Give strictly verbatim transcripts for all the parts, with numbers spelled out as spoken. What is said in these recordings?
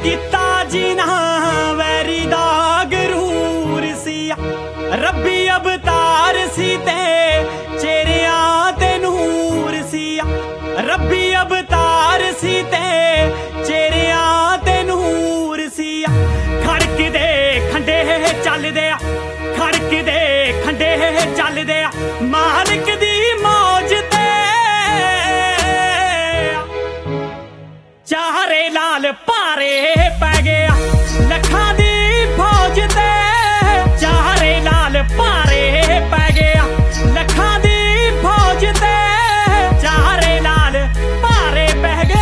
ਕੀਤਾ ਜੀਨਾ ਵੈਰੀ ਦਾ ਗਰੂਰ ਸੀ ਰੱਬੀ ਅਵਤਾਰ ਸੀ ਤੇ ਚਿਹਰਿਆਂ ਤੇ ਨੂਰ ਸੀ ਰੱਬੀ ਅਵਤਾਰ ਸੀ ਤੇ ਚਿਹਰਿਆਂ ਤੇ ਨੂਰ ਸੀ ਖੜਕਦੇ ਖੰਡੇ ਚੱਲਦੇ ਆ ਖੜਕਦੇ ਖੰਡੇ ਚੱਲਦੇ ਆ ਮਾਲਕ ਦੀ ਮੌਜ ਤੇ ਚਾਰੇ ਲਾਲ ਭਾਰੇ ਪੈ ਗਿਆ ਲੱਖਾਂ ਦੀ ਫੌਜ ਤੇ ਚਾਰੇ ਲਾਲ ਭਾਰੇ ਪੈ ਗਿਆ ਲੱਖਾਂ ਦੀ ਫੌਜ ਤੇ ਚਾਰੇ ਲਾਲ ਭਾਰੇ ਪੈ ਗਏ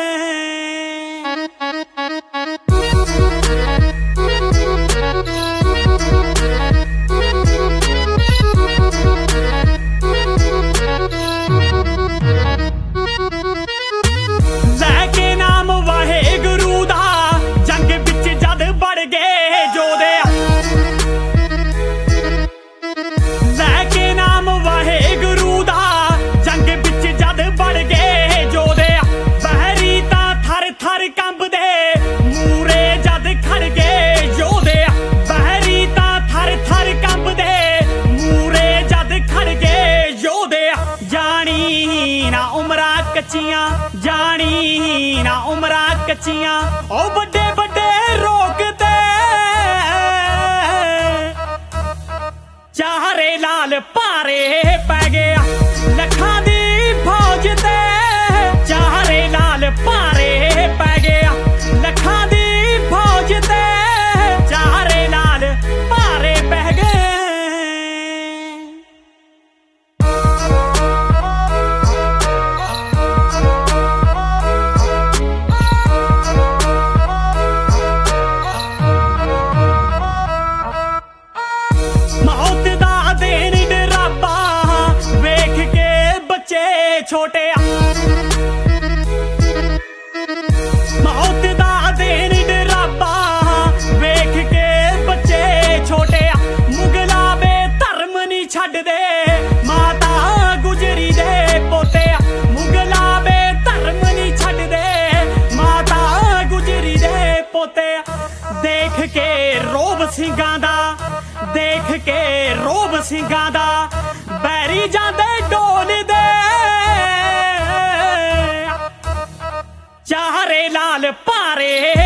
ਕੱਚੀਆਂ ਜਾਣੀ ਨਾ ਉਮਰਾਂ ਕੱਚੀਆਂ ਉਹ ਵੱਡੇ ਵੱਡੇ ਰੋਕਦੇ ਚਾਰੇ ਲਾਲ ਭਾਰੇ ਪੈ ਗਿਆ ਲੱਖਾਂ ਦੀ ਫੌਜ ਤੇ ਚਾਰੇ ਲਾਲ ਭਾਰੇ ਪੈ ਗਿਆ ਲੱਖਾਂ ਦੀ ਫੌਜ ਤੇ ਚਾਰੇ ਲਾਲ ਭਾਰੇ ਪੈ ਗਏ ਛੋਟੇ ਮੌਤ ਦਾ ਦੇਣ ਡਰਾਬਾ ਵੇਖ ਕੇ ਬੱਚੇ ਛੋਟੇ ਮੁਗਲਾਂ ਵੇ ਧਰਮ ਨਹੀਂ ਛੱਡਦੇ ਮਾਤਾ ਗੁਜਰੀ ਦੇ ਪੋਤੇ ਮੁਗਲਾਂ ਵੇ ਧਰਮ ਨਹੀਂ ਛੱਡਦੇ ਮਾਤਾ ਗੁਜਰੀ ਦੇ ਪੋਤੇ ਦੇਖ ਕੇ ਰੋਬ ਸਿੰਘਾਂ ਦਾ ਦੇਖ ਕੇ ਰੋਬ ਸਿੰਘਾਂ ਦਾ ਬੈਰੀ ਜਾਂਦੇ ਡੋਲਦੇ ਚਾਰੇ ਲਾਲ ਭਾਰੇ